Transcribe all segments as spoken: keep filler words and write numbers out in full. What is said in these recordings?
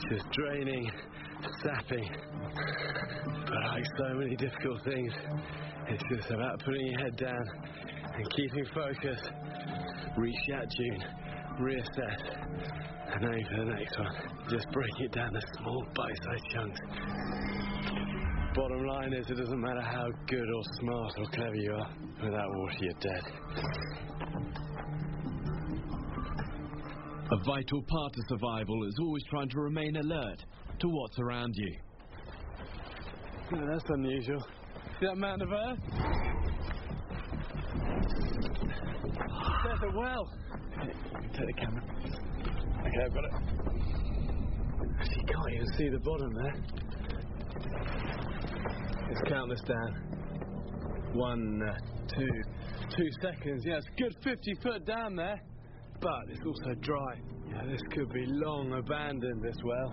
Just draining, sapping. But like so many difficult things, it's just about putting your head down and keeping focus. Reach that tune, reassess, and aim for the next one. Just break it down to small bite-sized chunks. Bottom line is, it doesn't matter how good or smart or clever you are, without water you're dead. A vital part of survival is always trying to remain alert to what's around you. Oh, that's unusual. See that mountain of earth? There's a well. Okay, you can take the camera. Okay, I've got it. You can't even see the bottom there. Let's count this down. One, uh, two, two seconds. Yeah, it's a good fifty foot down there. But it's also dry. Yeah, this could be long abandoned, this well.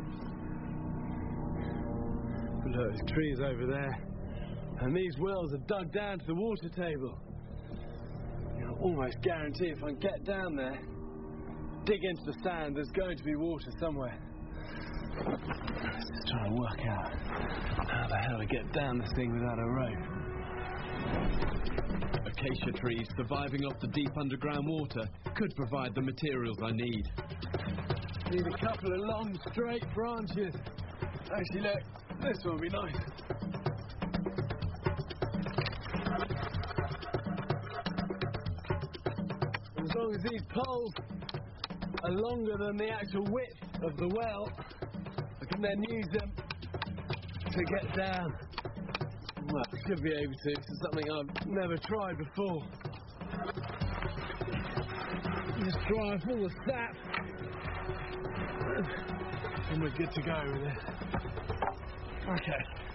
But look, there's trees over there. And these wells are dug down to the water table. You know, almost guarantee if I can get down there, dig into the sand, there's going to be water somewhere. Let's just try and work out how the hell to get down this thing without a rope. Acacia trees surviving off the deep underground water could provide the materials I need. Need a couple of long, straight branches. Actually, look, this one will be nice. As long as these poles are longer than the actual width of the well, I can then use them to get down. Well, I should be able to. This is something I've never tried before. Just dry off all the sap. And we're good to go with it. Okay.